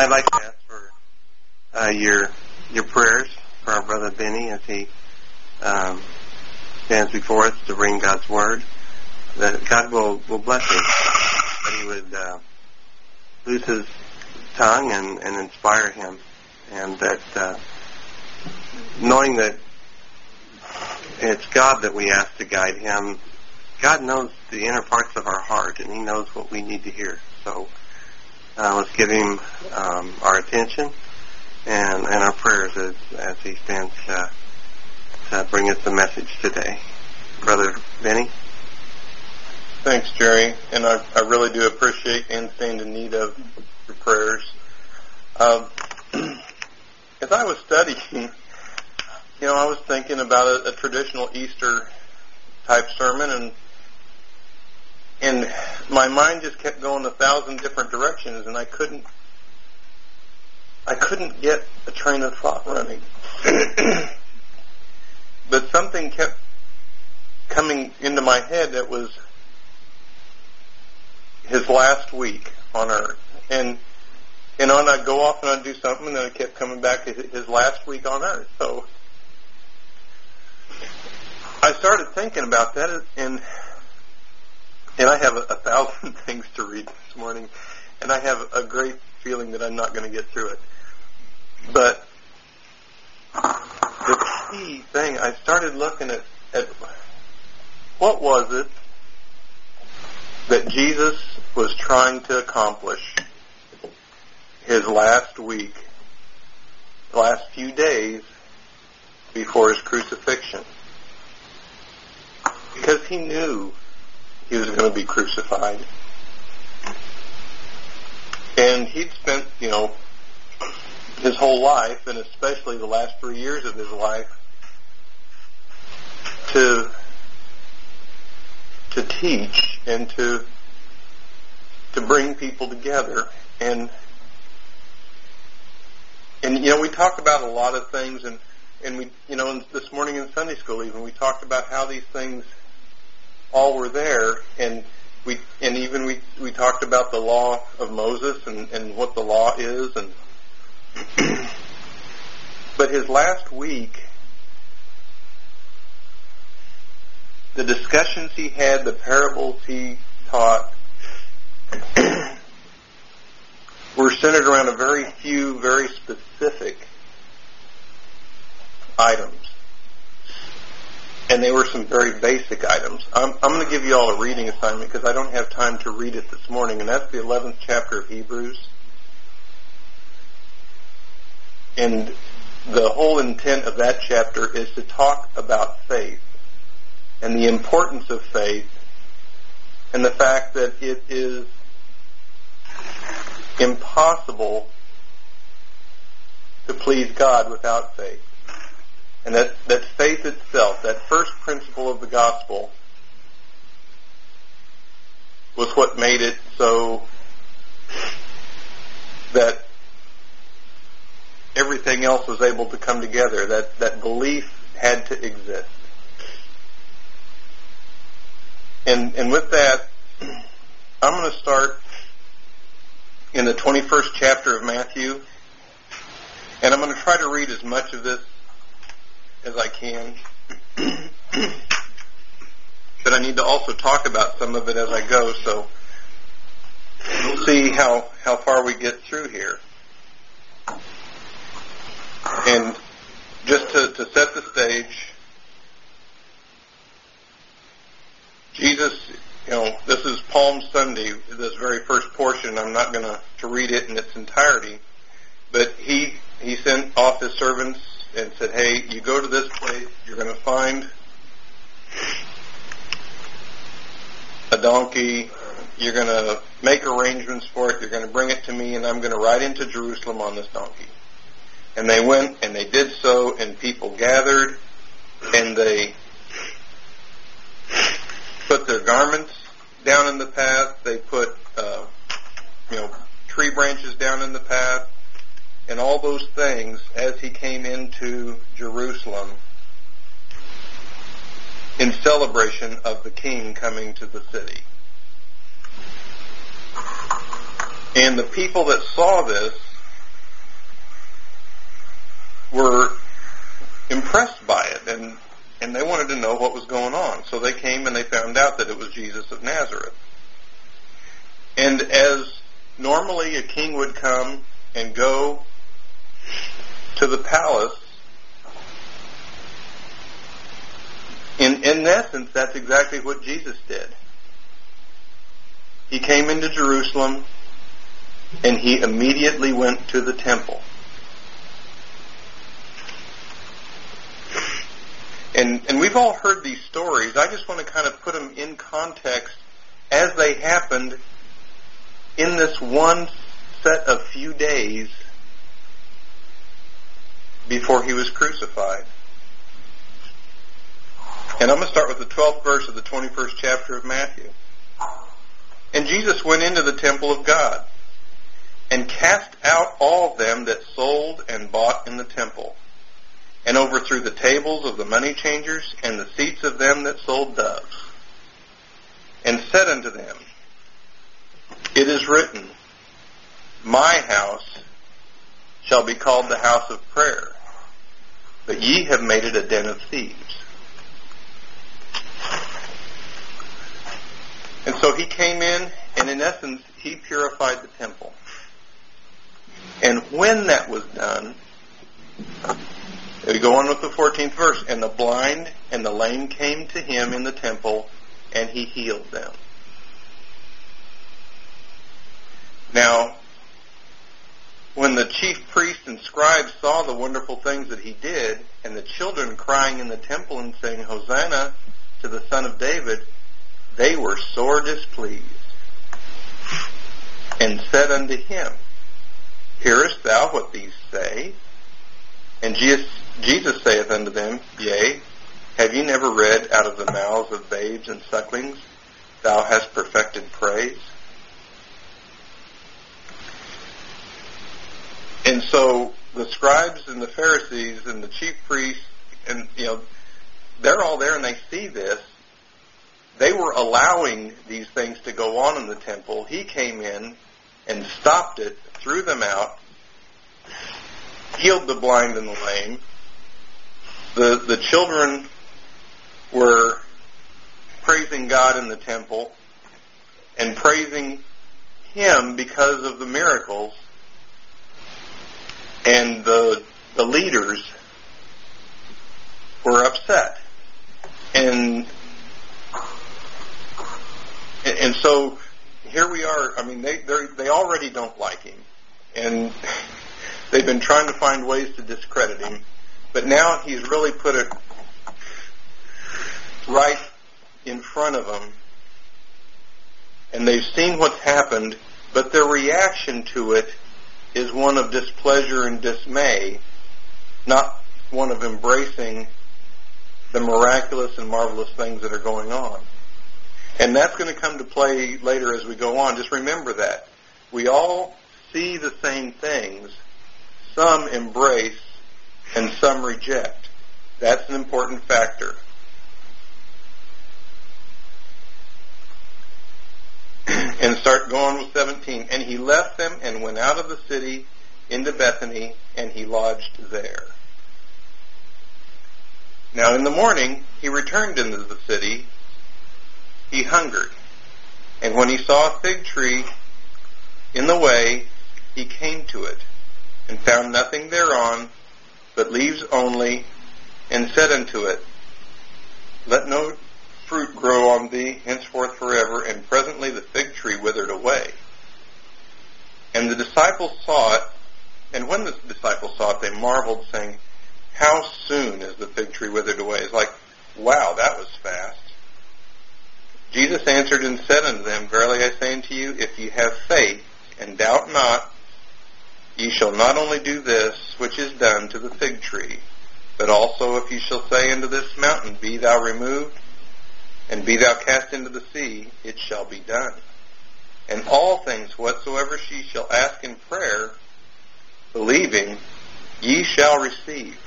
I'd like to ask for your prayers for our brother Benny as he stands before us to bring God's Word, that God will bless him, that he would loose his tongue and inspire him, and that knowing that it's God that we ask to guide him, God knows the inner parts of our heart, and he knows what we need to hear. So let's give him our attention and our prayers as he stands to bring us the message today. Brother Benny? Thanks, Jerry, and I really do appreciate and stand in need of your prayers. As I was studying, I was thinking about a traditional Easter type sermon, and my mind just kept going 1,000 different directions, and I couldn't get a train of thought running. But something kept coming into my head that was his last week on earth. And I'd go off and I'd do something, and then it kept coming back to his last week on earth. So I started thinking about that, and I have 1,000 things to read this morning, and I have a great feeling that I'm not going to get through it. But the key thing, I started looking at what was it that Jesus was trying to accomplish his last week, the last few days before his crucifixion. Because he knew he was going to be crucified. And he'd spent, his whole life, and especially the last 3 years of his life, to teach and to bring people together. And we talked about a lot of things, and we, this morning in Sunday school even, we talked about how these things all were there, and we talked about the law of Moses and what the law is, and but his last week, the discussions he had, the parables he taught, were centered around a very few, very specific items. And they were some very basic items. I'm going to give you all a reading assignment because I don't have time to read it this morning, and that's the 11th chapter of Hebrews. And the whole intent of that chapter is to talk about faith and the importance of faith and the fact that it is impossible to please God without faith. And that faith itself, that first principle of the gospel, was what made it so that everything else was able to come together, that belief had to exist. And with that, I'm going to start in the 21st chapter of Matthew, and I'm going to try to read as much of this as I can. But I need to also talk about some of it as I go, so we'll see how far we get through here. And just to set the stage, Jesus, this is Palm Sunday, this very first portion. I'm not going to read it in its entirety, but he sent off his servants and said, hey, you go to this place, you're going to find a donkey, you're going to make arrangements for it, you're going to bring it to me, and I'm going to ride into Jerusalem on this donkey. And they went, and they did so, and people gathered, and they put their garments down in the path, they put, tree branches down in the path, and all those things as he came into Jerusalem in celebration of the king coming to the city. And the people that saw this were impressed by it, and they wanted to know what was going on. So they came and they found out that it was Jesus of Nazareth. And as normally a king would come and go to the palace, in essence, that's exactly what Jesus did. He came into Jerusalem, and he immediately went to the temple. And we've all heard these stories. I just want to kind of put them in context as they happened in this one set of few days before he was crucified. And I'm going to start with the 12th verse of the 21st chapter of Matthew. And Jesus went into the temple of God and cast out all them that sold and bought in the temple, and overthrew the tables of the money changers and the seats of them that sold doves, and said unto them, It is written, My house shall be called the house of prayer, but ye have made it a den of thieves. And so he came in, and in essence, he purified the temple. And when that was done, we go on with the 14th verse, and the blind and the lame came to him in the temple, and he healed them. Now, when the chief priests and scribes saw the wonderful things that he did, and the children crying in the temple and saying, Hosanna to the Son of David, they were sore displeased, and said unto him, Hearest thou what these say? And Jesus saith unto them, Yea, have ye never read, Out of the mouths of babes and sucklings thou hast perfected praise? And so the scribes and the Pharisees and the chief priests, and they're all there and they see this. They were allowing these things to go on in the temple. He came in and stopped it, threw them out, healed the blind and the lame. The children were praising God in the temple and praising him because of the miracles. And the leaders were upset. And so here we are. I mean, they already don't like him, and they've been trying to find ways to discredit him. But now he's really put it right in front of them, and they've seen what's happened. But their reaction to it is one of displeasure and dismay, not one of embracing the miraculous and marvelous things that are going on. And that's going to come to play later as we go on. Just remember that. We all see the same things. Some embrace and some reject. That's an important factor. And start going with 17. And he left them and went out of the city into Bethany, and he lodged there. Now in the morning he returned into the city. He hungered. And when he saw a fig tree in the way, he came to it, and found nothing thereon, but leaves only, and said unto it, Let no fruit grow on thee henceforth forever. And presently the fig tree withered away. And the disciples saw it, and when the disciples saw it, they marveled, saying, How soon is the fig tree withered away? It's like, wow, that was fast. Jesus answered and said unto them, Verily I say unto you, if ye have faith, and doubt not, ye shall not only do this which is done to the fig tree, but also if ye shall say unto this mountain, Be thou removed, and be thou cast into the sea, it shall be done. And all things whatsoever ye shall ask in prayer, believing, ye shall receive.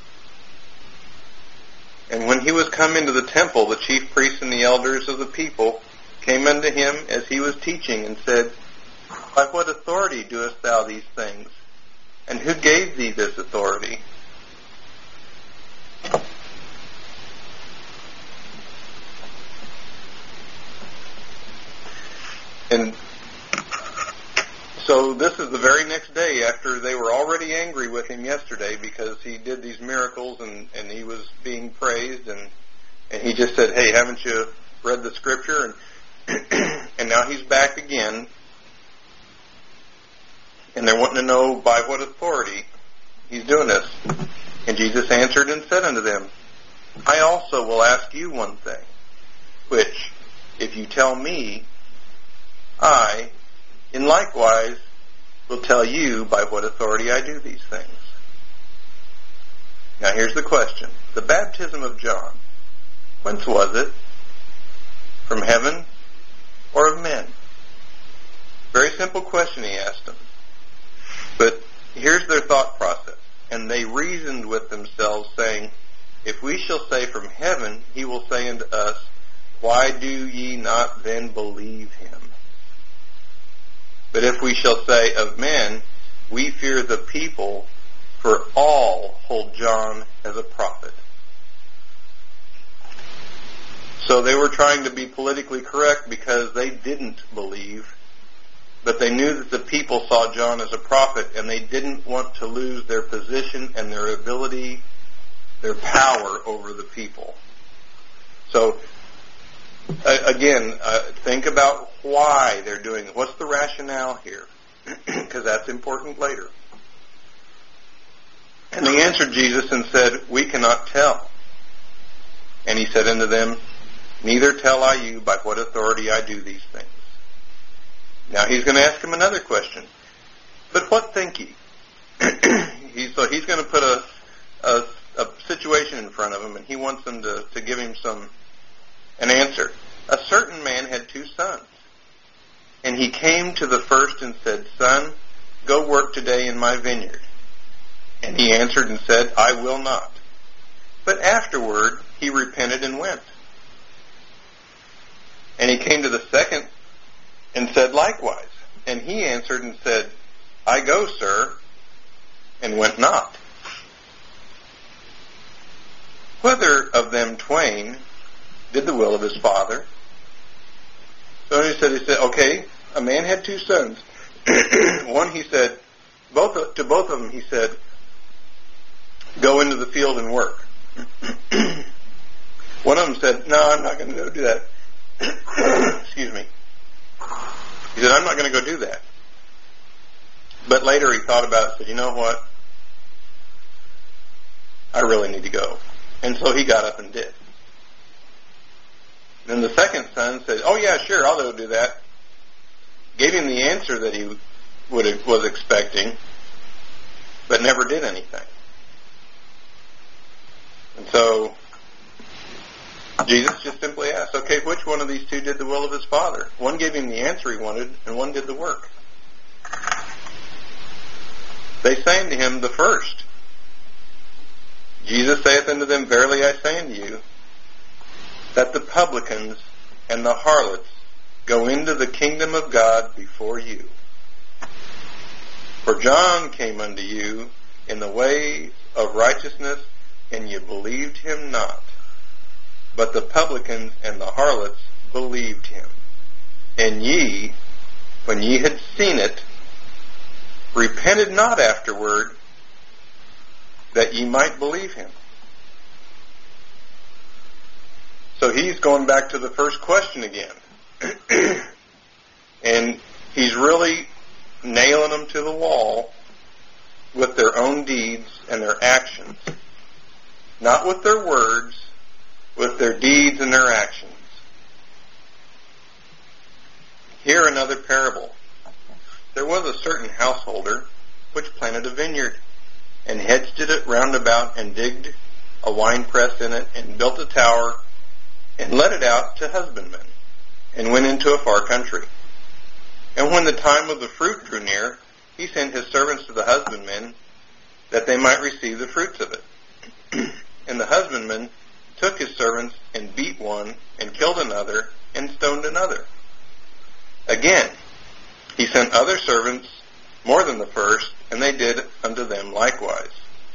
And when he was come into the temple, the chief priests and the elders of the people came unto him as he was teaching, and said, By what authority doest thou these things? And who gave thee this authority? so this is the very next day after they were already angry with him yesterday because he did these miracles and he was being praised, and he just said, hey, haven't you read the scripture? And now he's back again, and they're wanting to know by what authority he's doing this. And Jesus answered and said unto them, I also will ask you one thing, which, if you tell me, I, in likewise, will tell you by what authority I do these things. Now here's the question. The baptism of John, whence was it? From heaven or of men? Very simple question he asked them. But here's their thought process. And they reasoned with themselves, saying, if we shall say from heaven, he will say unto us, why do ye not then believe him? But if we shall say of men, we fear the people, for all hold John as a prophet. So they were trying to be politically correct because they didn't believe, but they knew that the people saw John as a prophet, and they didn't want to lose their position and their ability, their power over the people. So, again, think about why they're doing it. What's the rationale here? Because that's important later. And they answered Jesus and said, we cannot tell. And he said unto them, neither tell I you by what authority I do these things. Now he's going to ask him another question. But what think ye? So he's going to put a situation in front of him, and he wants them to give him an answer. A certain man had 2 sons. And he came to the first and said, Son, go work today in my vineyard. And he answered and said, I will not. But afterward he repented and went. And he came to the second and said likewise. And he answered and said, I go, sir, and went not. Whether of them twain did the will of his father? So he said, okay, a man had 2 sons. One, he said, to both of them, he said, go into the field and work. One of them said, no, I'm not going to go do that. Excuse me. He said, I'm not going to go do that. But later he thought about it and said, you know what? I really need to go. And so he got up and did. Then the second son said, oh yeah, sure, I'll go do that. Gave him the answer that he was expecting, but never did anything. And so Jesus just simply asked, okay, which one of these 2 did the will of his father? One gave him the answer he wanted, and one did the work. They say unto him, the first. Jesus saith unto them, verily I say unto you, that the publicans and the harlots go into the kingdom of God before you. For John came unto you in the way of righteousness, and ye believed him not. But the publicans and the harlots believed him. And ye, when ye had seen it, repented not afterward, that ye might believe him. So he's going back to the first question again. And he's really nailing them to the wall with their own deeds and their actions. Not with their words, with their deeds and their actions. Here another parable. There was a certain householder which planted a vineyard, and hedged it round about, and digged a winepress in it, and built a tower, and let it out to husbandmen, and went into a far country. And when the time of the fruit drew near, he sent his servants to the husbandmen, that they might receive the fruits of it. And the husbandmen took his servants, and beat one, and killed another, and stoned another. Again, he sent other servants, more than the first, and they did unto them likewise.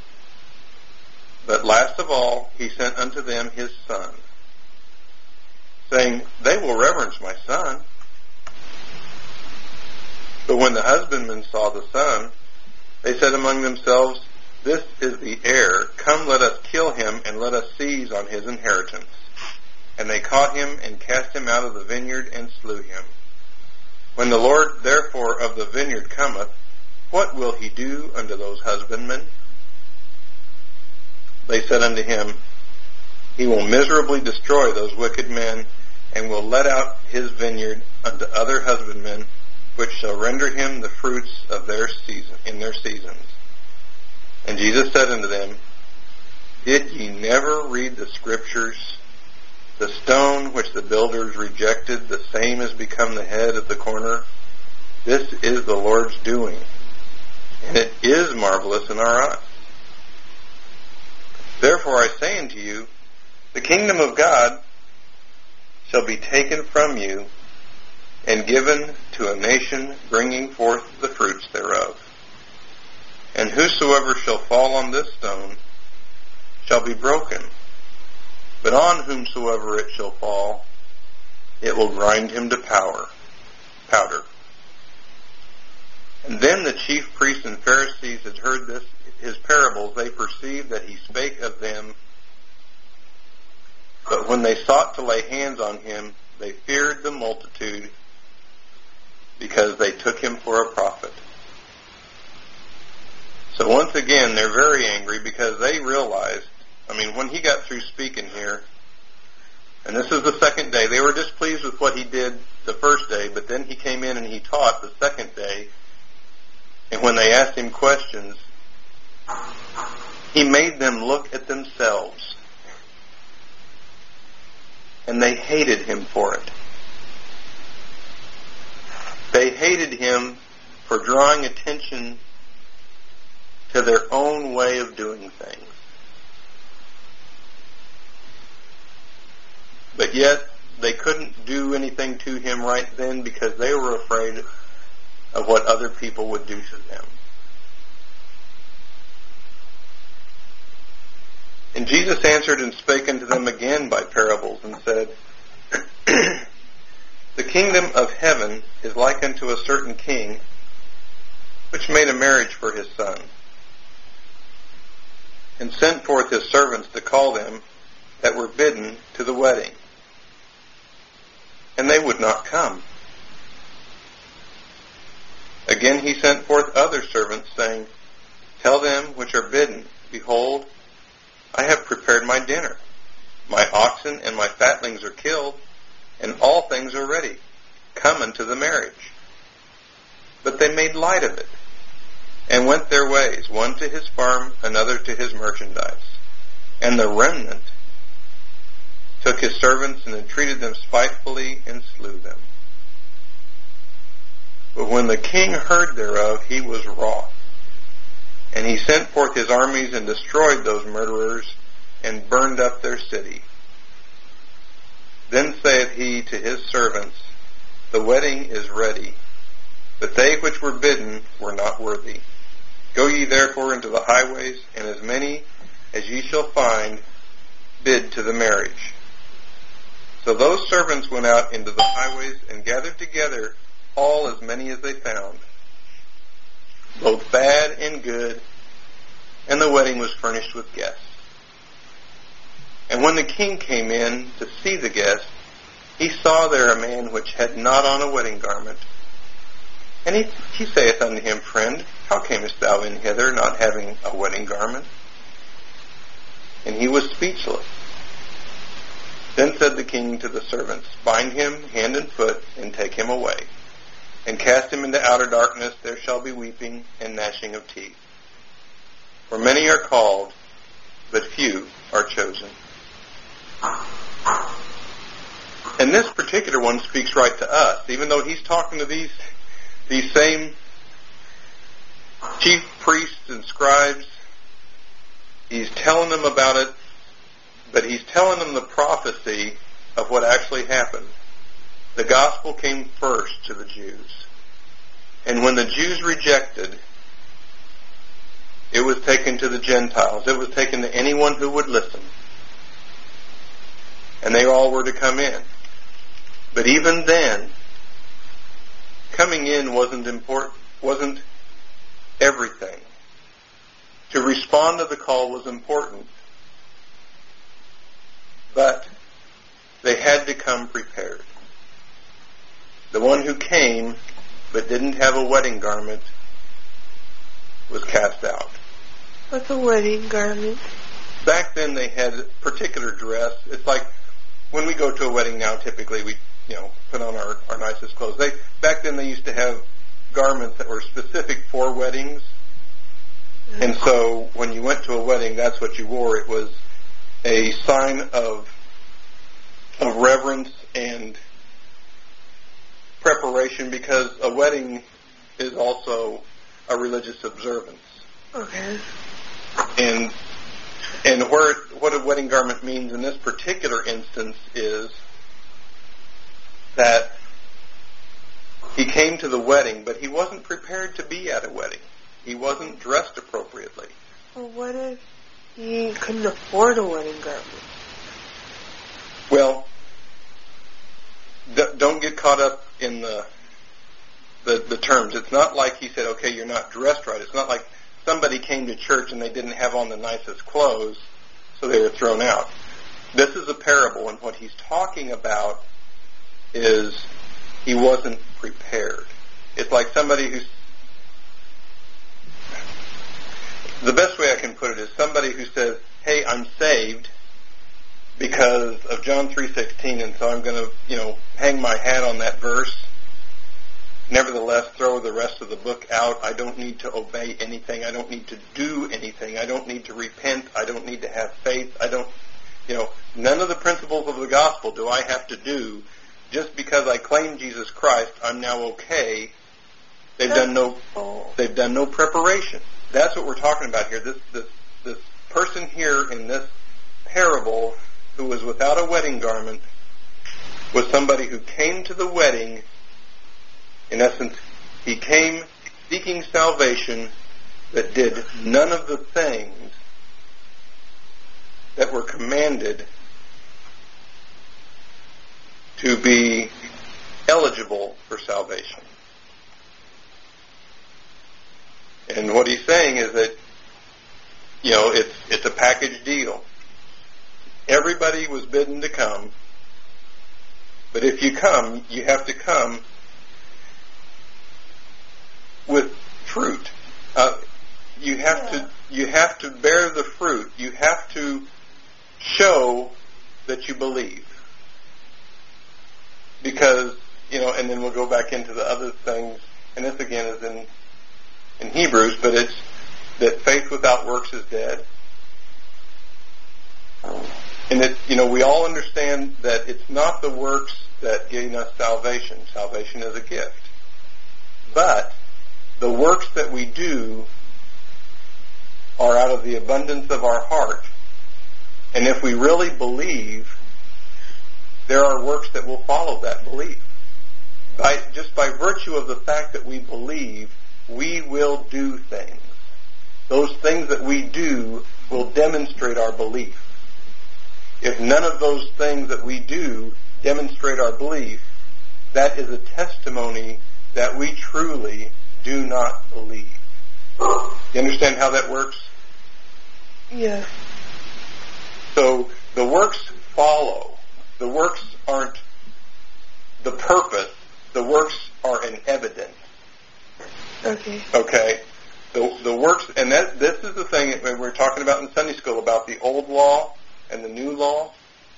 But last of all, he sent unto them his son, saying, they will reverence my son. But But when the husbandmen saw the son, they said among themselves, This is the heir. Come, let us kill him, and let us seize on his inheritance. And they caught him and cast him out of the vineyard and slew him. When the Lord therefore of the vineyard cometh, what will he do unto those husbandmen? They said unto him, He will miserably destroy those wicked men, and will let out his vineyard unto other husbandmen, which shall render him the fruits of their season in their seasons. And Jesus said unto them, Did ye never read the Scriptures? The stone which the builders rejected, the same is become the head of the corner. This is the Lord's doing, and it is marvelous in our eyes. Therefore I say unto you, the kingdom of God shall be taken from you and given to a nation bringing forth the fruits thereof. And whosoever shall fall on this stone shall be broken, but on whomsoever it shall fall, it will grind him to powder. And then the chief priests and Pharisees had heard his parables. They perceived that he spake of them. But when they sought to lay hands on him, they feared the multitude, because they took him for a prophet. So once again, they're very angry because they realized, when he got through speaking here, and this is the second day, they were displeased with what he did the first day, but then he came in and he taught the second day, and when they asked him questions, he made them look at themselves, and they hated him for it. They hated him for drawing attention to their own way of doing things. But yet, they couldn't do anything to him right then because they were afraid of what other people would do to them. And Jesus answered and spake unto them again by parables, and said, The kingdom of heaven is like unto a certain king, which made a marriage for his son, and sent forth his servants to call them that were bidden to the wedding. And they would not come. Again he sent forth other servants, saying, Tell them which are bidden, Behold, I have prepared my dinner. My oxen and my fatlings are killed, and all things are ready. Come unto the marriage. But they made light of it, and went their ways, one to his farm, another to his merchandise. And the remnant took his servants and entreated them spitefully and slew them. But when the king heard thereof, he was wroth. And he sent forth his armies and destroyed those murderers and burned up their city. Then saith he to his servants, The wedding is ready, but they which were bidden were not worthy. Go ye therefore into the highways, and as many as ye shall find, bid to the marriage. So those servants went out into the highways and gathered together all as many as they found, both bad and good, and the wedding was furnished with guests. And when the king came in to see the guests, he saw there a man which had not on a wedding garment. And he saith unto him, Friend, how camest thou in hither, not having a wedding garment? And he was speechless. Then said the king to the servants, Bind him hand and foot, and take him away, and cast him into outer darkness. There shall be weeping and gnashing of teeth. For many are called, but few are chosen. And this particular one speaks right to us, even though he's talking to these same chief priests and scribes. He's telling them about it, but he's telling them the prophecy of what actually happened. The gospel came first to the Jews. And when the Jews rejected, it was taken to the Gentiles. It was taken to anyone who would listen. And they all were to come in. But even then, coming in wasn't everything. To respond to the call was important, but they had to come prepared. The one who came but didn't have a wedding garment was cast out. What's a wedding garment? Back then they had a particular dress. It's like when we go to a wedding now, typically we, put on our nicest clothes. Back then they used to have garments that were specific for weddings. And so when you went to a wedding, that's what you wore. It was a sign of reverence and preparation, because a wedding is also a religious observance. Okay. And what a wedding garment means in this particular instance is that he came to the wedding, but he wasn't prepared to be at a wedding. He wasn't dressed appropriately. Well, what if he couldn't afford a wedding garment? Well, don't get caught up in the terms. It's not like he said, okay, you're not dressed right. It's not like somebody came to church and they didn't have on the nicest clothes, so they were thrown out. This is a parable, and what he's talking about is he wasn't prepared. It's like somebody who's... The best way I can put it is somebody who says, hey, I'm saved because of John 3:16, and so I'm going to, hang my hat on that verse. Nevertheless, throw the rest of the book out. I don't need to obey anything. I don't need to do anything. I don't need to repent. I don't need to have faith. I don't, none of the principles of the gospel do I have to do. Just because I claim Jesus Christ, I'm now okay. They've done no preparation. That's what we're talking about here. This person here in this parable who was without a wedding garment was somebody who came to the wedding. In essence, he came seeking salvation, but did none of the things that were commanded to be eligible for salvation. And what he's saying is that, it's a package deal. Everybody was bidden to come, but if you come, you have to come with fruit. You have to bear the fruit. You have to show that you believe. Because, and then we'll go back into the other things, and this again is in Hebrews, but it's that faith without works is dead. And that, we all understand that it's not the works that gain us salvation. Salvation is a gift. But the works that we do are out of the abundance of our heart. And if we really believe, there are works that will follow that belief. Just by virtue of the fact that we believe, we will do things. Those things that we do will demonstrate our belief. If none of those things that we do demonstrate our belief, that is a testimony that we truly do not believe. You understand how that works? Yeah. So the works follow. The works aren't the purpose. The works are an evidence. Okay. Okay. The works, and this is the thing that we're talking about in Sunday school about the old law and the new law.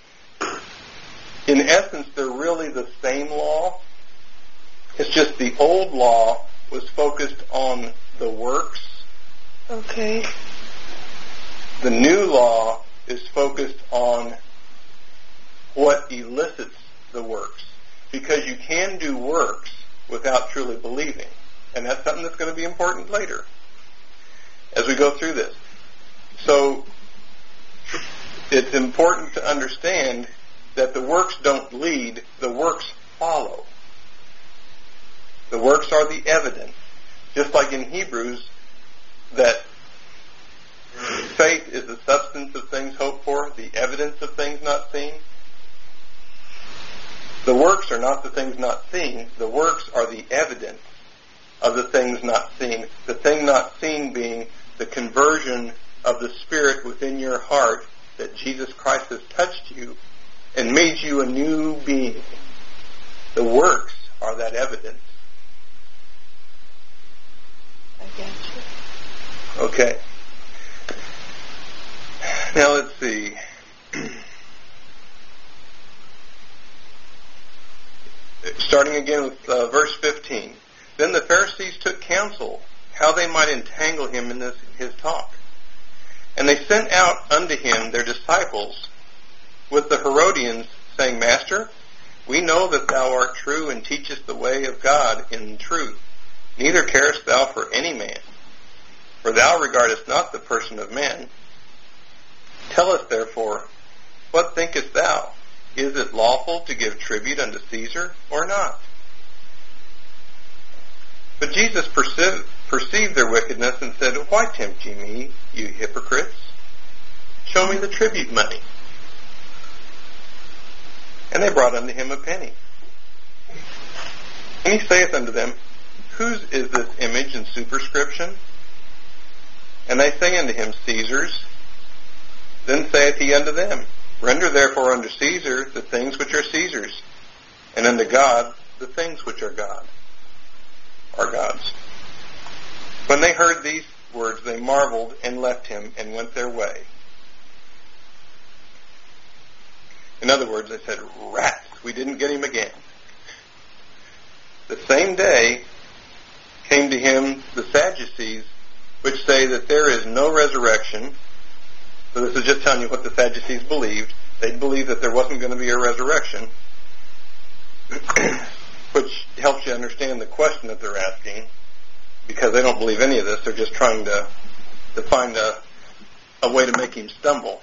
In essence, they're really the same law. It's just the old law was focused on the works. Okay. The new law is focused on what elicits the works. Because you can do works without truly believing. And that's something that's going to be important later as we go through this. So it's important to understand that the works don't lead, the works follow. The works are the evidence. Just like in Hebrews, that faith is the substance of things hoped for, the evidence of things not seen. The works are not the things not seen. The works are the evidence of the things not seen. The thing not seen being the conversion of the Spirit within your heart, that Jesus Christ has touched you and made you a new being. The works are that evidence. I get you. Okay. Now let's see. Starting again with verse 15. Then the Pharisees took counsel how they might entangle him in his talk. And they sent out unto him their disciples with the Herodians, saying, Master, we know that thou art true and teachest the way of God in truth. Neither carest thou for any man, for thou regardest not the person of man. Tell us therefore, what thinkest thou? Is it lawful to give tribute unto Caesar or not? But Jesus perceived their wickedness and said, Why tempt ye me, you hypocrites? Show me the tribute money. And they brought unto him a penny. And he saith unto them, Whose is this image and superscription? And they say unto him, Caesar's. Then saith he unto them, Render therefore unto Caesar the things which are Caesar's, and unto God the things which are God's. When they heard these words, they marveled and left him and went their way. In other words, they said, Rats, we didn't get him again. The same day came to him the Sadducees, which say that there is no resurrection. So this is just telling you what the Sadducees believed. They believed that there wasn't going to be a resurrection, which helps you understand the question that they're asking, because they don't believe any of this. They're just trying to find a way to make him stumble.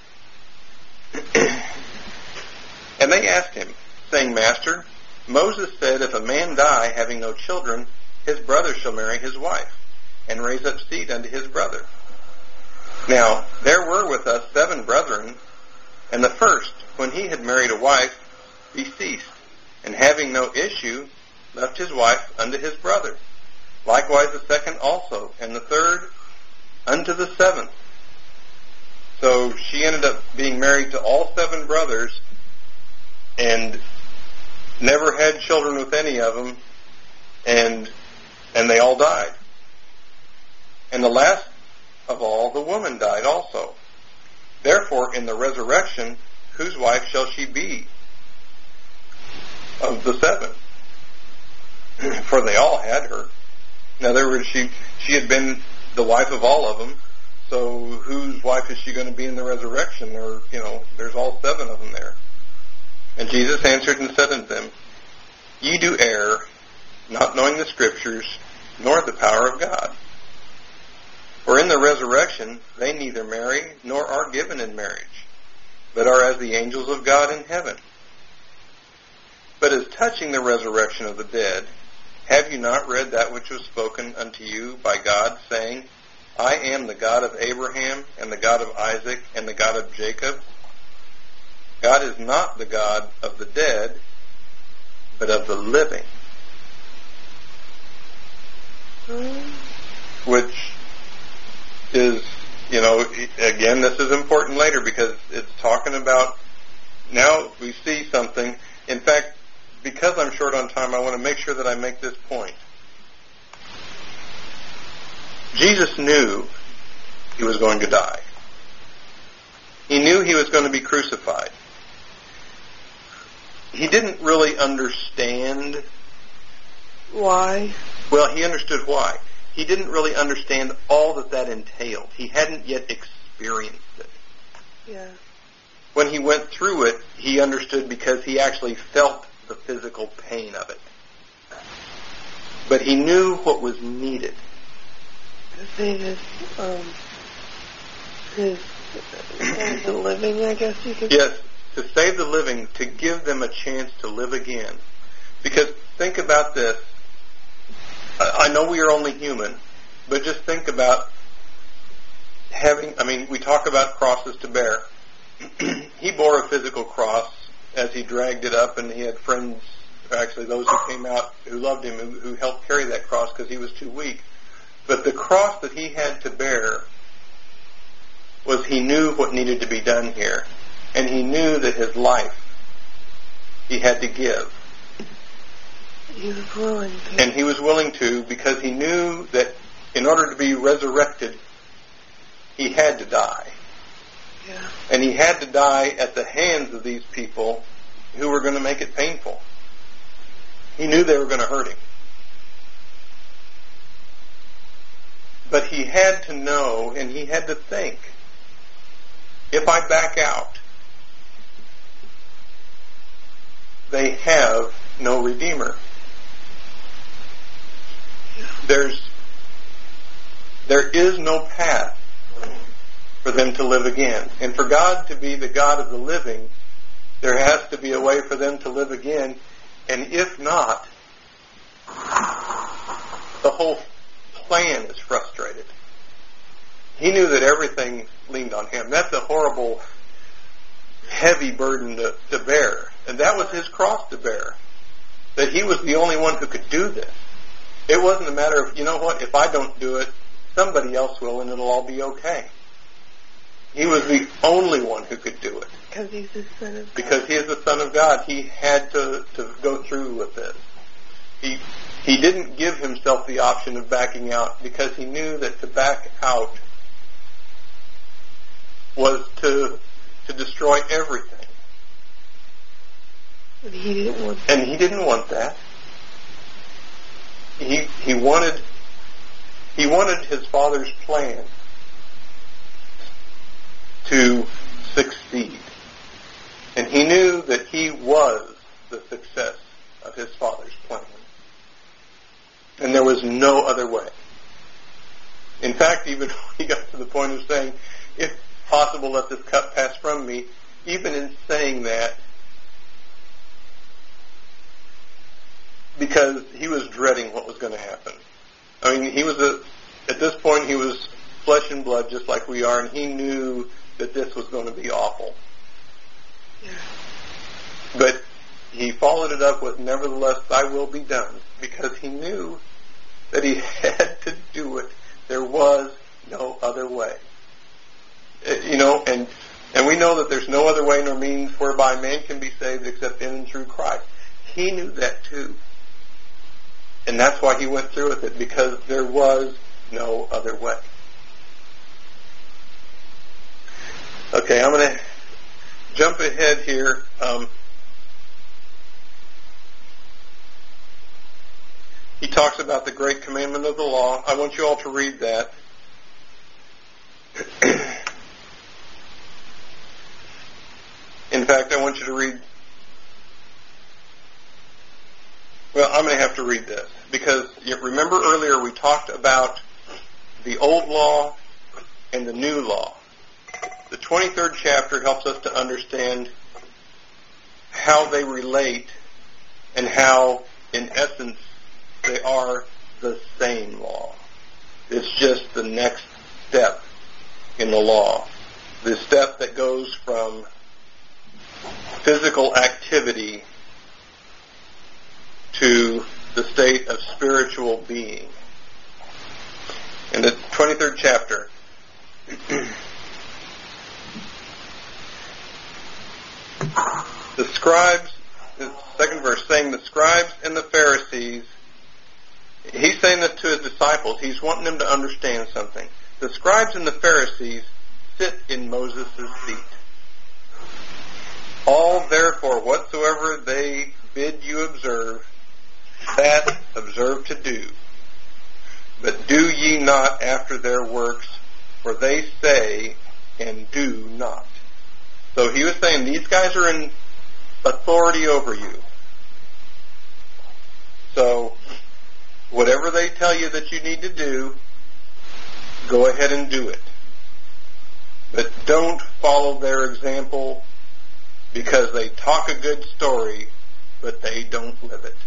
And they asked him, saying, Master, Moses said, if a man die having no children, his brother shall marry his wife, and raise up seed unto his brother. Now, there were with us 7 brethren, and the first, when he had married a wife, deceased, and having no issue, left his wife unto his brother. Likewise the second also, and the third unto the 7th. So she ended up being married to all 7 brothers, and never had children with any of them, and they all died. And the last of all, the woman died also. Therefore, in the resurrection, whose wife shall she be of the 7? For they all had her. In other words, she had been the wife of all of them, so whose wife is she going to be in the resurrection? There's all 7 of them there. And Jesus answered and said unto them, Ye do err, not knowing the Scriptures, nor the power of God. For in the resurrection they neither marry nor are given in marriage, but are as the angels of God in heaven. But as touching the resurrection of the dead, have you not read that which was spoken unto you by God, saying, I am the God of Abraham, and the God of Isaac, and the God of Jacob? God is not the God of the dead, but of the living. Which is, again, this is important later because it's talking about, now we see something. In fact, because I'm short on time, I want to make sure that I make this point. Jesus knew he was going to die. He knew he was going to be crucified. He didn't really understand why. Well, he understood why. He didn't really understand all that entailed. He hadn't yet experienced it. Yeah. When he went through it, he understood because he actually felt the physical pain of it. But he knew what was needed. To save his the living, I guess you could say. Yes, to save the living, to give them a chance to live again. Because think about this. I know we are only human, but just think about we talk about crosses to bear. He bore a physical cross as he dragged it up, and he had friends, actually those who came out who loved him, who helped carry that cross because he was too weak. But the cross that he had to bear was he knew what needed to be done here, and he knew that his life he had to give. He was willing to. And he was willing to, because he knew that in order to be resurrected, he had to die. Yeah. And he had to die at the hands of these people who were going to make it painful. He knew they were going to hurt him. But he had to know, and he had to think, if I back out, they have no Redeemer. There is no path for them to live again. And for God to be the God of the living, there has to be a way for them to live again. And if not, the whole plan is frustrated. He knew that everything leaned on him. That's a horrible, heavy burden to bear. And that was his cross to bear. That he was the only one who could do this. It wasn't a matter of, you know what, if I don't do it, somebody else will and it'll all be okay. He was the only one who could do it. Because he's the Son of God. Because he is the Son of God. He had to go through with this. He didn't give himself the option of backing out because he knew that to back out was to destroy everything. And he didn't want that. And he didn't want that. He wanted his Father's plan to succeed. And he knew that he was the success of his Father's plan. And there was no other way. In fact, even he got to the point of saying, if possible, let this cup pass from me. Even in saying that, because he was dreading what was going to happen. I mean, at this point, he was flesh and blood just like we are, and he knew that this was going to be awful. Yeah. But he followed it up with, nevertheless, thy will be done, because he knew that he had to do it. There was no other way. And we know that there's no other way nor means whereby man can be saved except in and through Christ. He knew that too. And that's why he went through with it, because there was no other way. Okay, I'm going to jump ahead here. He talks about the great commandment of the law. I want you all to read that. In fact, I want you to read... Well, I'm going to have to read this, because you remember earlier we talked about the old law and the new law. The 23rd chapter helps us to understand how they relate and how, in essence, they are the same law. It's just the next step in the law. The step that goes from physical activity to the state of spiritual being. In the 23rd chapter, the scribes, the second verse, saying the scribes and the Pharisees, he's saying this to his disciples. He's wanting them to understand something. The scribes and the Pharisees sit in Moses' seat. All therefore whatsoever they bid you observe, that observe to do. But do ye not after their works, for they say and do not. So he was saying these guys are in authority over you. So whatever they tell you that you need to do, go ahead and do it. But don't follow their example, because they talk a good story, but they don't live it.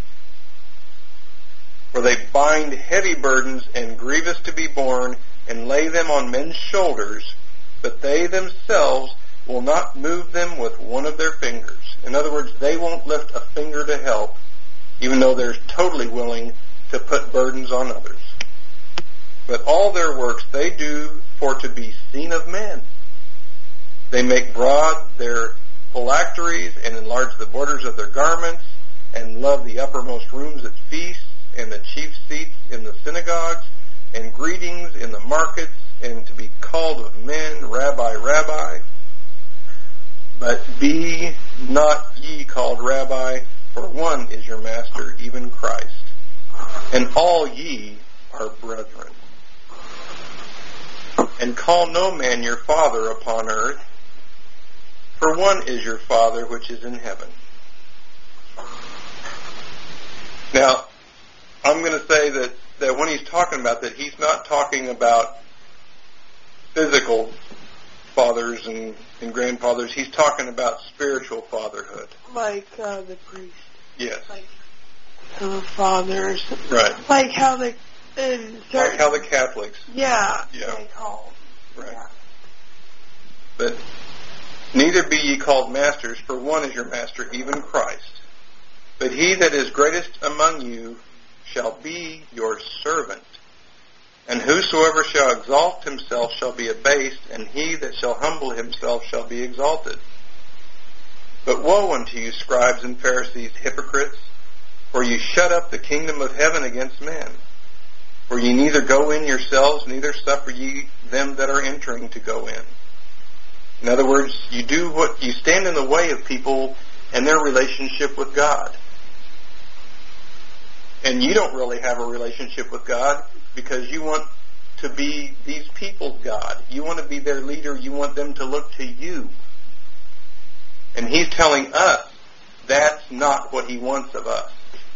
For they bind heavy burdens and grievous to be borne, and lay them on men's shoulders, but they themselves will not move them with one of their fingers. In other words, they won't lift a finger to help, even though they're totally willing to put burdens on others. But all their works they do for to be seen of men. They make broad their phylacteries and enlarge the borders of their garments, and love the uppermost rooms at feasts, and the chief seats in the synagogues, and greetings in the markets, and to be called of men, Rabbi, Rabbi. But be not ye called Rabbi, for one is your master, even Christ. And all ye are brethren. And call no man your father upon earth, for one is your Father which is in heaven. Now, I'm going to say that when he's talking about that, he's not talking about physical fathers and grandfathers. He's talking about spiritual fatherhood. Like the priest. Yes. Like the fathers. Right. Like how the like how the Catholics. Yeah. They call. Right. Yeah. But neither be ye called masters, for one is your master, even Christ. But he that is greatest among you shall be your servant. And whosoever shall exalt himself shall be abased, and he that shall humble himself shall be exalted. But woe unto you, scribes and Pharisees, hypocrites, for ye shut up the kingdom of heaven against men. For ye neither go in yourselves, neither suffer ye them that are entering to go in. In other words, you stand in the way of people and their relationship with God. And you don't really have a relationship with God because you want to be these people's God. You want to be their leader. You want them to look to you. And he's telling us that's not what he wants of us.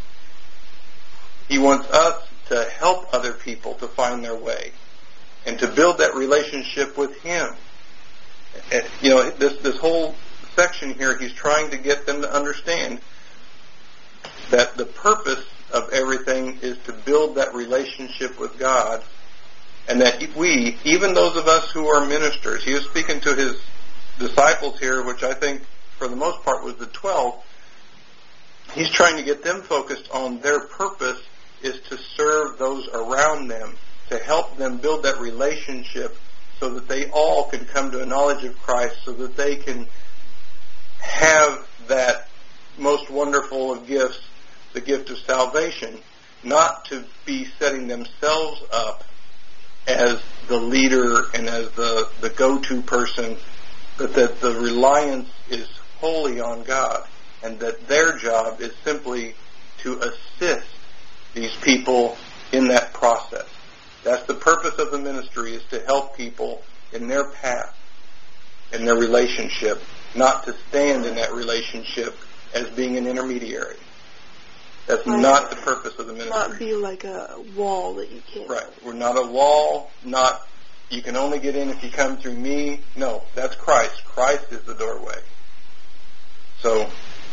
He wants us to help other people to find their way and to build that relationship with him. You know, this whole section here, he's trying to get them to understand that the purpose of everything is to build that relationship with God, and that we, even those of us who are ministers, he was speaking to his disciples here, which I think for the most part was the 12, he's trying to get them focused on their purpose is to serve those around them, to help them build that relationship so that they all can come to a knowledge of Christ, so that they can have that most wonderful of gifts, the gift of salvation, not to be setting themselves up as the leader and as the go-to person, but that the reliance is wholly on God, and that their job is simply to assist these people in that process. That's the purpose of the ministry, is to help people in their path, in their relationship, not to stand in that relationship as being an intermediary. That's not the purpose of the ministry. Not be like a wall that you can't. Right. We're not a wall, not you can only get in if you come through me. No, that's Christ. Christ is the doorway. So,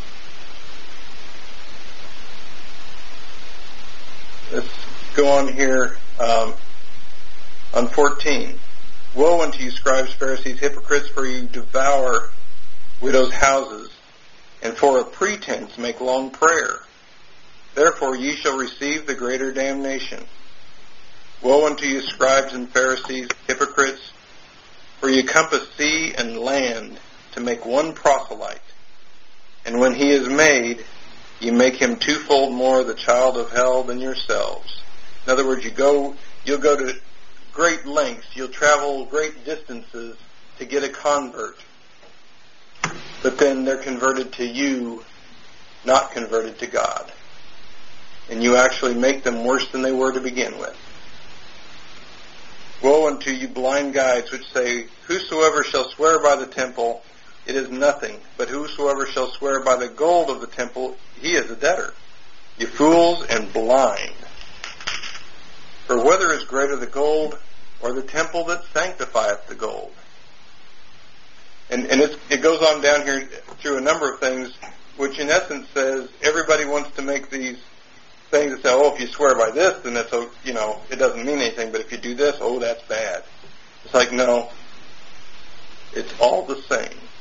let's go on here on 14. Woe unto you, scribes, Pharisees, hypocrites, for you devour widows' houses, and for a pretense make long prayer. Therefore ye shall receive the greater damnation. Woe unto you, scribes and Pharisees, hypocrites, for ye compass sea and land to make one proselyte. And when he is made, ye make him twofold more the child of hell than yourselves. In other words, you'll go to great lengths, you'll travel great distances to get a convert. But then they're converted to you, not converted to God. And you actually make them worse than they were to begin with. Woe unto you, blind guides, which say, whosoever shall swear by the temple, it is nothing, but whosoever shall swear by the gold of the temple, he is a debtor. You fools and blind. For whether is greater the gold or the temple that sanctifieth the gold? And it goes on down here through a number of things, which in essence says everybody wants to make these things that say, oh, if you swear by this, then it's, it doesn't mean anything, but if you do this, oh, that's bad. It's like, no, it's all the same.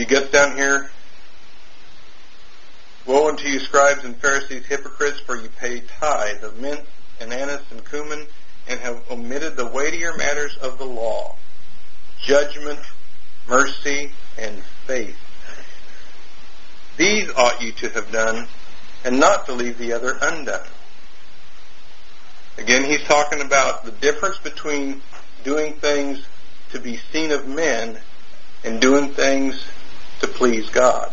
gets down here, woe unto you, scribes and Pharisees, hypocrites, for you pay tithe of mint and anise and cumin, and have omitted the weightier matters of the law, judgment, mercy, and faith. These ought you to have done, and not to leave the other undone. Again, he's talking about the difference between doing things to be seen of men and doing things to please God.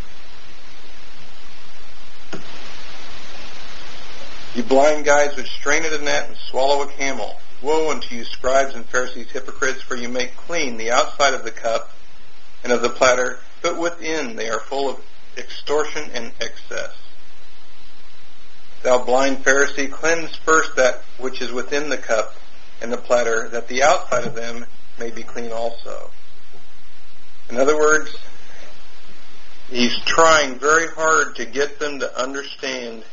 You blind guides which strain at a gnat and swallow a camel. Woe unto you, scribes and Pharisees, hypocrites, for you make clean the outside of the cup and of the platter, but within they are full of extortion and excess. Thou blind Pharisee, cleanse first that which is within the cup and the platter, that the outside of them may be clean also. In other words, he's trying very hard to get them to understand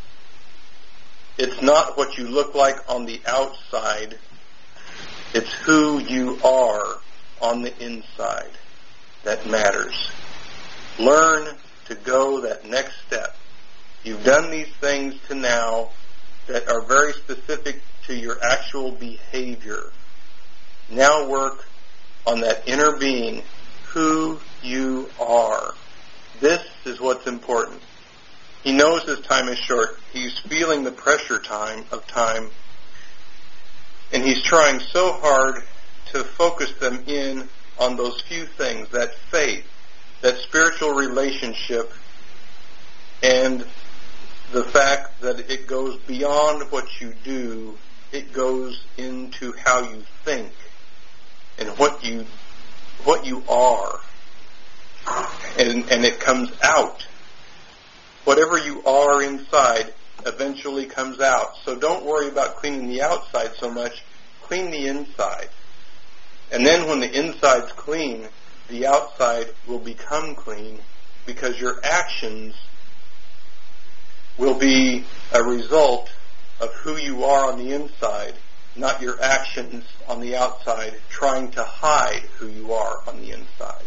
it's not what you look like on the outside, it's who you are on the inside that matters. Learn to go that next step. You've done these things to now that are very specific to your actual behavior. Now work on that inner being, who you are. This is what's important. He knows his time is short. He's feeling the pressure of time, and he's trying so hard to focus them in on those few things, that faith, that spiritual relationship, and the fact that it goes beyond what you do. It goes into how you think and what you are, and it comes out. Whatever you are inside eventually comes out. So don't worry about cleaning the outside so much. Clean the inside. And then when the inside's clean, the outside will become clean, because your actions will be a result of who you are on the inside, not your actions on the outside trying to hide who you are on the inside.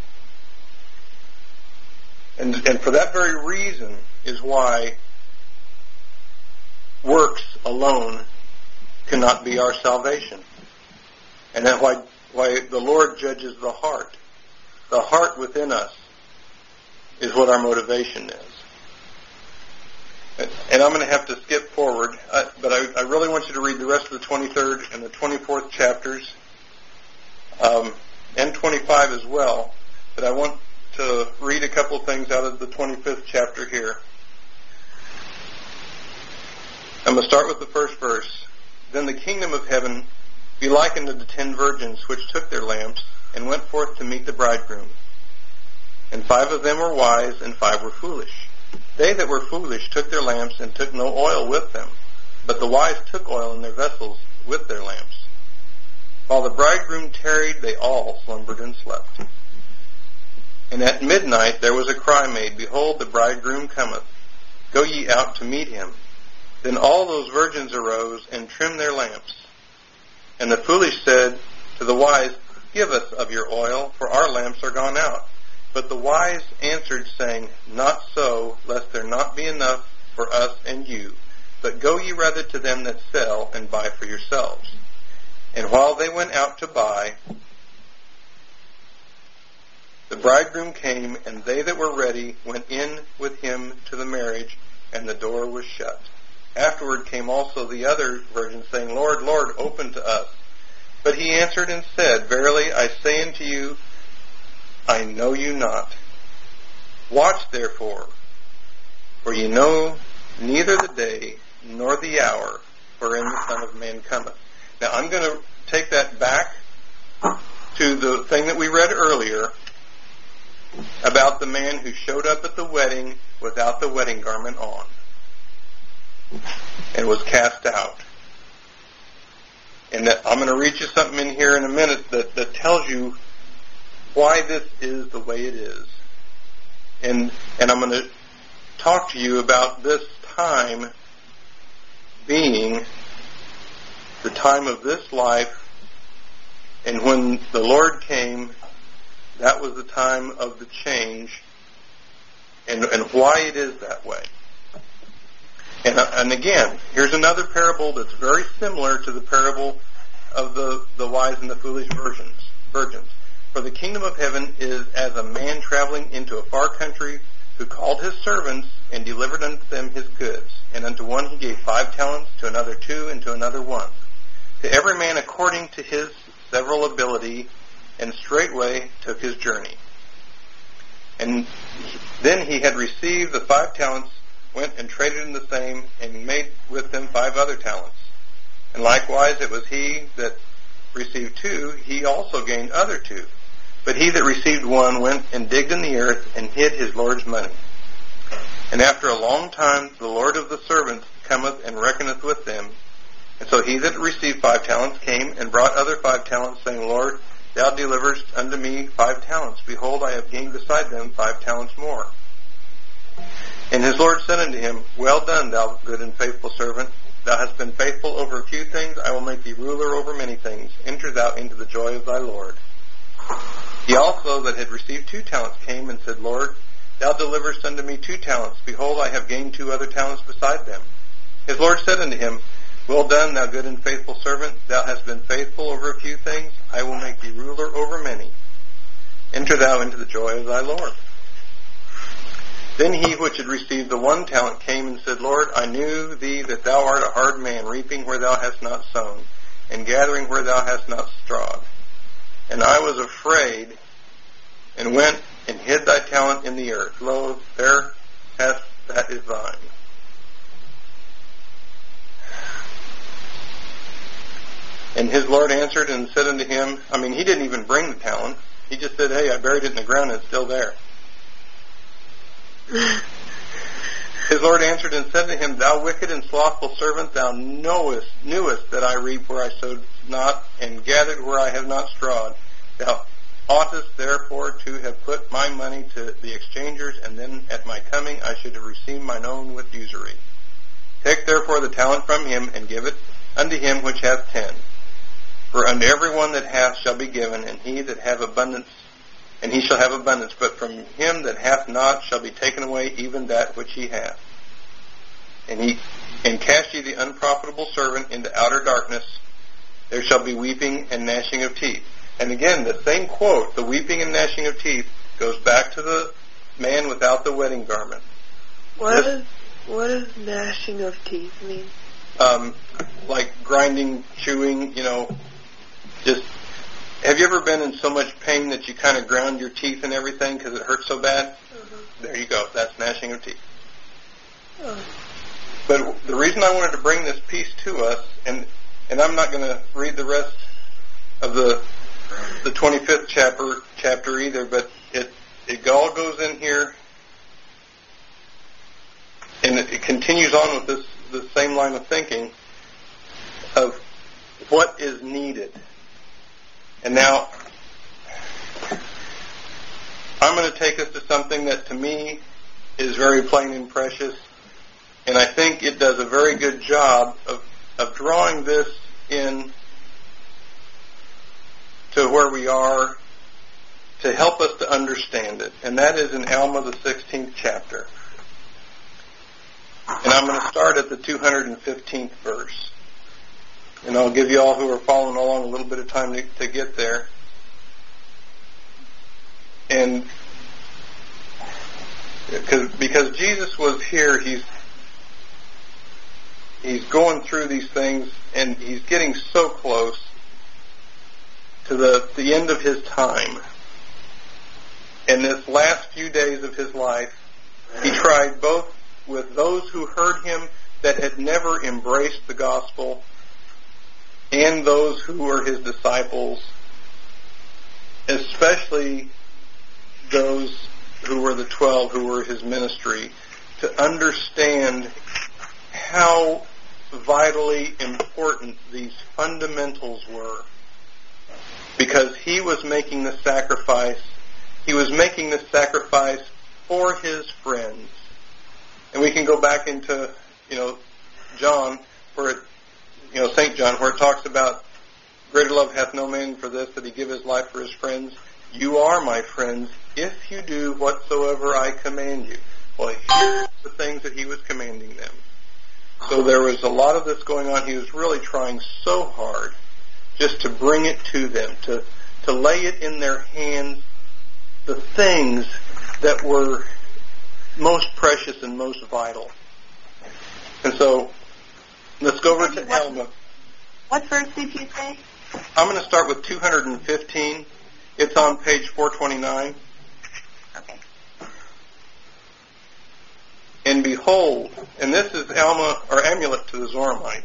And for that very reason is why works alone cannot be our salvation. And that's why the Lord judges the heart. The heart within us is what our motivation is. And I'm going to have to skip forward, but I really want you to read the rest of the 23rd and the 24th chapters, and 25 as well. But I want to read a couple of things out of the 25th chapter here. I'm going to start with the first verse. Then the kingdom of heaven be likened unto 10 virgins, which took their lamps and went forth to meet the bridegroom. And 5 of them were wise, and 5 were foolish. They that were foolish took their lamps and took no oil with them, but the wise took oil in their vessels with their lamps. While the bridegroom tarried, they all slumbered and slept. And at midnight there was a cry made, Behold, the bridegroom cometh. Go ye out to meet him. Then all those virgins arose and trimmed their lamps. And the foolish said to the wise, Give us of your oil, for our lamps are gone out. But the wise answered, saying, Not so, lest there not be enough for us and you. But go ye rather to them that sell, and buy for yourselves. And while they went out to buy, the bridegroom came, and they that were ready went in with him to the marriage, and the door was shut. Afterward came also the other virgins, saying, Lord, Lord, open to us. But he answered and said, Verily I say unto you, I know you not. Watch therefore, for ye know neither the day nor the hour wherein the Son of Man cometh. Now I'm going to take that back to the thing that we read earlier about the man who showed up at the wedding without the wedding garment on and was cast out. And that I'm going to read you something in here in a minute that tells you why this is the way it is. And I'm going to talk to you about this time being the time of this life, and when the Lord came that was the time of the change and why it is that way. And again, here's another parable that's very similar to the parable of the wise and the foolish virgins. For the kingdom of heaven is as a man traveling into a far country, who called his servants and delivered unto them his goods. And unto one he gave 5 talents, to another 2, and to another 1. To every man according to his several ability, and straightway took his journey. And then he had received the 5 talents, went and traded in the same, and made with them 5 other talents. And likewise it was he that received 2, he also gained other 2. But he that received 1 went and digged in the earth, and hid his Lord's money. And after a long time the Lord of the servants cometh and reckoneth with them. And so he that received 5 talents came and brought other 5 talents, saying, Lord, thou deliverest unto me 5 talents. Behold, I have gained beside them 5 talents more. And his Lord said unto him, Well done, thou good and faithful servant. Thou hast been faithful over a few things. I will make thee ruler over many things. Enter thou into the joy of thy Lord. He also that had received 2 talents came and said, Lord, thou deliverest unto me 2 talents. Behold, I have gained 2 other talents beside them. His Lord said unto him, Well done, thou good and faithful servant. Thou hast been faithful over a few things. I will make thee ruler over many. Enter thou into the joy of thy Lord. Then he which had received the 1 talent came and said, Lord, I knew thee that thou art a hard man, reaping where thou hast not sown, and gathering where thou hast not strawed. And I was afraid, and went and hid thy talent in the earth. Lo, there hast that is thine. And his Lord answered and said unto him, he didn't even bring the talent. He just said, hey, I buried it in the ground and it's still there. His Lord answered and said to him, Thou wicked and slothful servant, thou knewest that I reap where I sowed not, and gathered where I have not strawed. Thou oughtest therefore to have put my money to the exchangers, and then at my coming I should have received mine own with usury. Take therefore the talent from him, and give it unto him which hath 10. For unto every one that hath shall be given, and he that have abundance, and he shall have abundance. But from him that hath not shall be taken away even that which he hath. And cast ye the unprofitable servant into outer darkness. There shall be weeping and gnashing of teeth. And again, the same quote, the weeping and gnashing of teeth, goes back to the man without the wedding garment. What does gnashing of teeth mean? Like grinding, chewing, just, have you ever been in so much pain that you kind of ground your teeth and everything because it hurts so bad? There you go. That's gnashing of teeth. But the reason I wanted to bring this piece to us, and I'm not going to read the rest of the 25th chapter either, but it all goes in here, and it continues on with the same line of thinking of what is needed. And now, I'm going to take us to something that to me is very plain and precious, and I think it does a very good job of drawing this in to where we are to help us to understand it. And that is in Alma, the 16th chapter. And I'm going to start at the 215th verse. And I'll give you all who are following along a little bit of time to get there. And because Jesus was here, he's going through these things, and he's getting so close to the end of his time. In this last few days of his life, he tried both with those who heard him that had never embraced the gospel, and those who were his disciples, especially those who were the 12 who were his ministry, to understand how vitally important these fundamentals were. Because he was making the sacrifice. He was making the sacrifice for his friends. And we can go back into, John, where St. John, where it talks about greater love hath no man for this, that he give his life for his friends. You are my friends if you do whatsoever I command you. Well, here's the things that he was commanding them. So there was a lot of this going on. He was really trying so hard just to bring it to them, to lay it in their hands, the things that were most precious and most vital. And so let's go over to Alma. What verse did you say? I'm going to start with 215. It's on page 429. Okay. And behold, and this is Alma or Amulet to the Zoramites.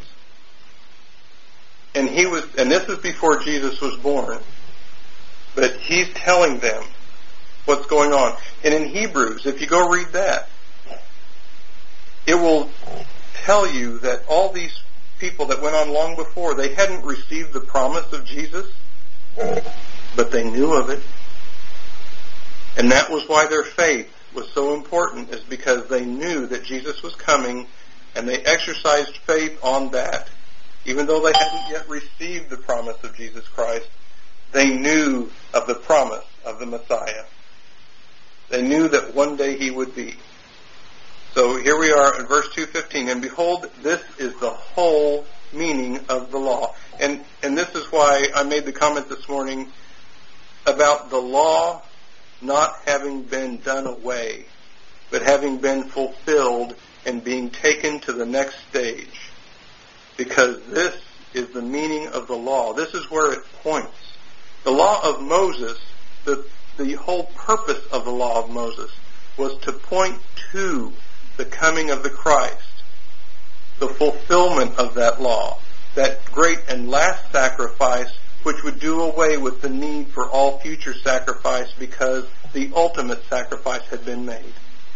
And this is before Jesus was born. But he's telling them what's going on. And in Hebrews, if you go read that, it will tell you that all these people that went on long before, they hadn't received the promise of Jesus, but they knew of it. And that was why their faith was so important, is because they knew that Jesus was coming, and they exercised faith on that. Even though they hadn't yet received the promise of Jesus Christ, they knew of the promise of the Messiah. They knew that one day he would be. So here we are in verse 2:15, and behold, this is the whole meaning of the law. And this is why I made the comment this morning about the law not having been done away, but having been fulfilled and being taken to the next stage. Because this is the meaning of the law. This is where it points. The law of Moses, the whole purpose of the law of Moses was to point to the coming of the Christ, the fulfillment of that law, that great and last sacrifice which would do away with the need for all future sacrifice because the ultimate sacrifice had been made.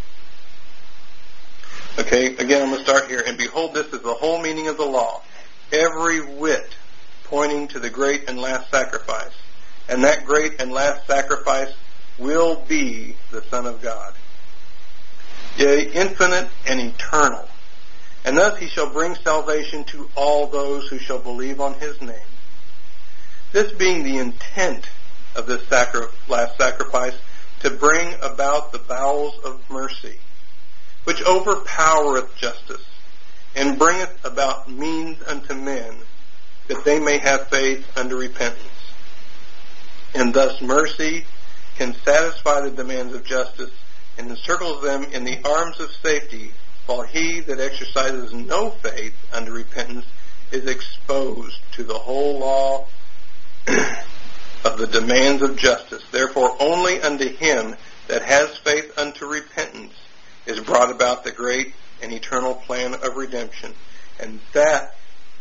Okay, again I'm going to start here. And behold, this is the whole meaning of the law, every whit pointing to the great and last sacrifice. And that great and last sacrifice will be the Son of God. Yea, infinite and eternal. And thus he shall bring salvation to all those who shall believe on his name. This being the intent of this last sacrifice, to bring about the bowels of mercy, which overpowereth justice, and bringeth about means unto men, that they may have faith unto repentance. And thus mercy can satisfy the demands of justice, and encircles them in the arms of safety, while he that exercises no faith unto repentance is exposed to the whole law of the demands of justice. Therefore only unto him that has faith unto repentance is brought about the great and eternal plan of redemption. And that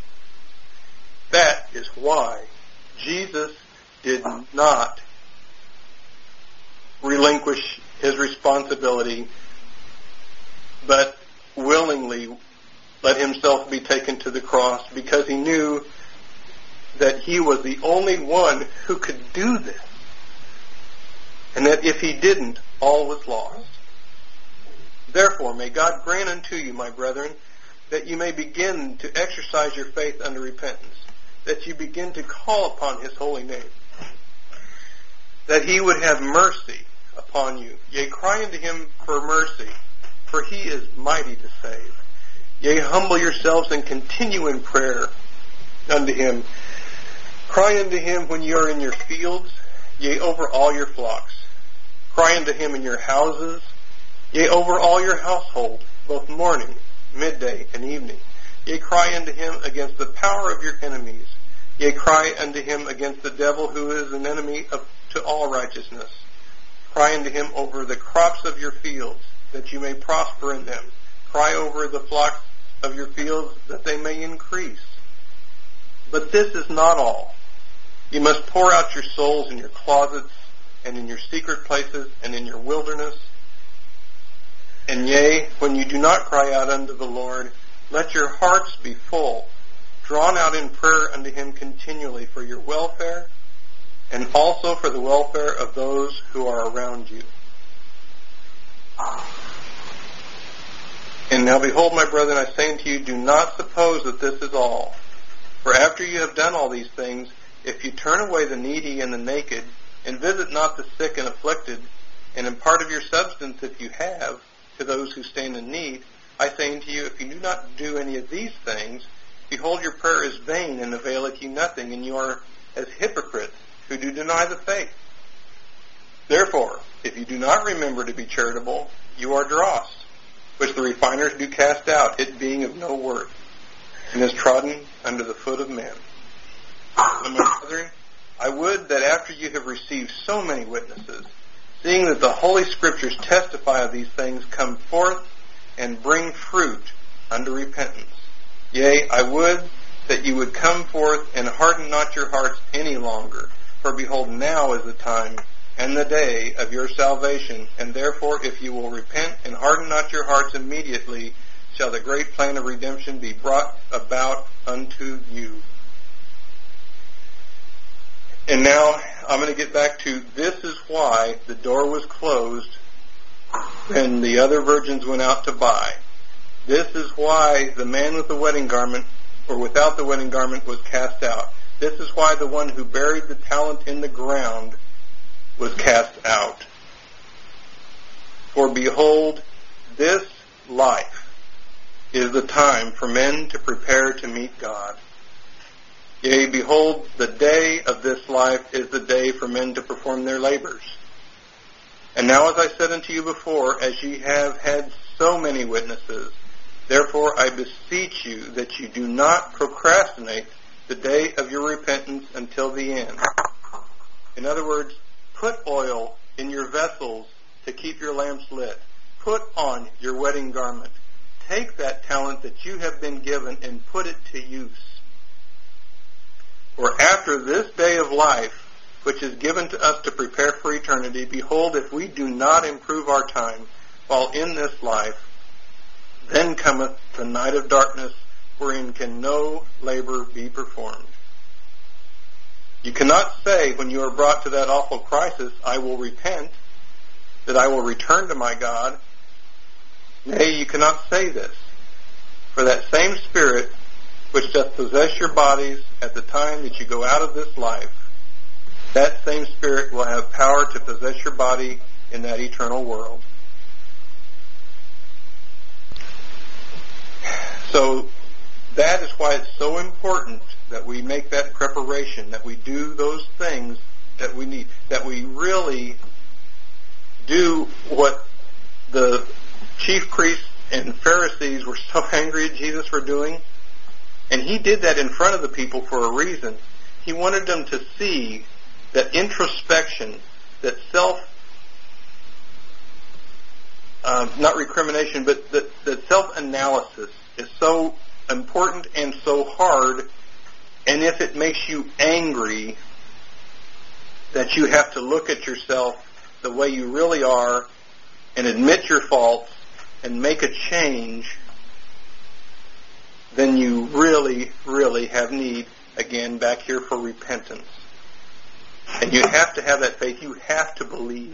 is why Jesus did not relinquish his responsibility, but willingly let himself be taken to the cross, because he knew that he was the only one who could do this, and that if he didn't, all was lost. Therefore, may God grant unto you, my brethren, that you may begin to exercise your faith unto repentance, that you begin to call upon his holy name, that he would have mercy upon you. Yea, cry unto him for mercy, for he is mighty to save. Yea, humble yourselves and continue in prayer unto him. Cry unto him when you are in your fields, yea, over all your flocks. Cry unto him in your houses, yea, over all your household, both morning, midday, and evening. Yea, cry unto him against the power of your enemies. Yea, cry unto him against the devil, who is an enemy to all righteousness. Cry unto him over the crops of your fields, that you may prosper in them. Cry over the flocks of your fields, that they may increase. But this is not all. You must pour out your souls in your closets, and in your secret places, and in your wilderness. And yea, when you do not cry out unto the Lord, let your hearts be full, drawn out in prayer unto him continually for your welfare, and also for the welfare of those who are around you. And now behold, my brethren, I say unto you, do not suppose that this is all. For after you have done all these things, if you turn away the needy and the naked, And visit not the sick and afflicted, and impart of your substance, if you have, to those who stand in need. I say unto you, if you do not do any of these things, behold, your prayer is vain, and availeth you nothing, and you are as hypocrites who do deny the faith. Therefore, if you do not remember to be charitable, you are dross, which the refiners do cast out, it being of no worth, and is trodden under the foot of men. So, my brethren, I would that after you have received so many witnesses, seeing that the Holy Scriptures testify of these things, come forth and bring fruit unto repentance. Yea, I would that you would come forth and harden not your hearts any longer. For behold, now is the time and the day of your salvation. And therefore, if you will repent and harden not your hearts immediately, shall the great plan of redemption be brought about unto you. And now I'm going to get back to, this is why the door was closed when the other virgins went out to buy. This is why the man with the wedding garment, or without the wedding garment, was cast out. This is why the one who buried the talent in the ground was cast out. For behold, this life is the time for men to prepare to meet God. Yea, behold, the day of this life is the day for men to perform their labors. And now, as I said unto you before, as ye have had so many witnesses, therefore I beseech you that you do not procrastinate the day of your repentance until the end. In other words, put oil in your vessels to keep your lamps lit. Put on your wedding garment. Take that talent that you have been given and put it to use. For after this day of life, which is given to us to prepare for eternity, behold, if we do not improve our time while in this life, then cometh the night of darkness, wherein can no labor be performed. You cannot say, when you are brought to that awful crisis, I will repent, that I will return to my God. Nay, you cannot say this. For that same Spirit which doth possess your bodies at the time that you go out of this life, that same Spirit will have power to possess your body in that eternal world. So that is why it's so important that we make that preparation, that we do those things that we need, that we really do what the chief priests and Pharisees were so angry at Jesus for doing. And he did that in front of the people for a reason. He wanted them to see that introspection, that not recrimination, but that self-analysis is so important and so hard, and if it makes you angry, that you have to look at yourself the way you really are and admit your faults and make a change, then you really, really have need, again, back here for repentance. And you have to have that faith. You have to believe.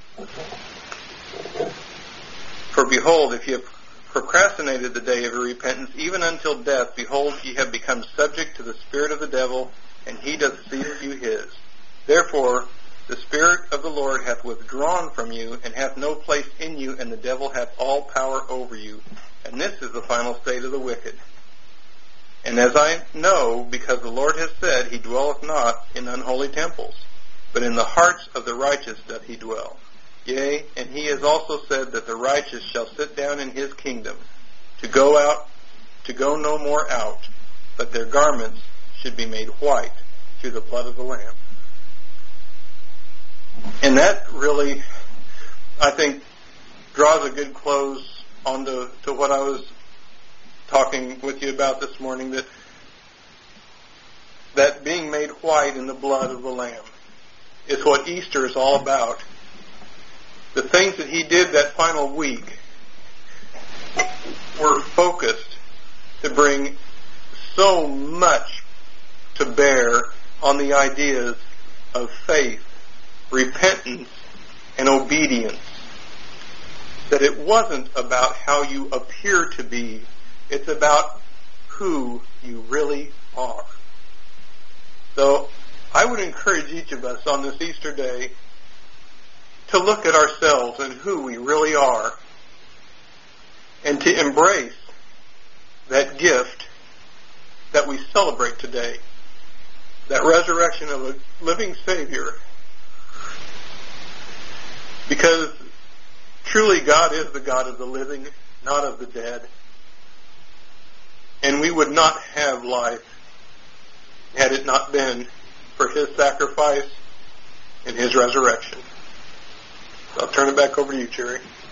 For behold, if you have procrastinated the day of your repentance, even until death, behold, ye have become subject to the spirit of the devil, and he doth seize you his. Therefore, the Spirit of the Lord hath withdrawn from you, and hath no place in you, and the devil hath all power over you. And this is the final state of the wicked. And as I know, because the Lord has said, he dwelleth not in unholy temples, but in the hearts of the righteous doth he dwell. Yea, and he has also said that the righteous shall sit down in his kingdom, to go no more out, but their garments should be made white through the blood of the Lamb. And that really, I think, draws a good close onto what I was talking with you about this morning, that being made white in the blood of the Lamb is what Easter is all about. The things that he did that final week were focused to bring so much to bear on the ideas of faith, repentance, and obedience. That it wasn't about how you appear to be, it's about who you really are. So I would would encourage each of us on this Easter day to look at ourselves and who we really are, and to embrace that gift that we celebrate today, that resurrection of a living Savior. Because truly God is the God of the living, not of the dead. And we would not have life had it not been for His sacrifice and His resurrection. So I'll turn it back over to you, Jerry.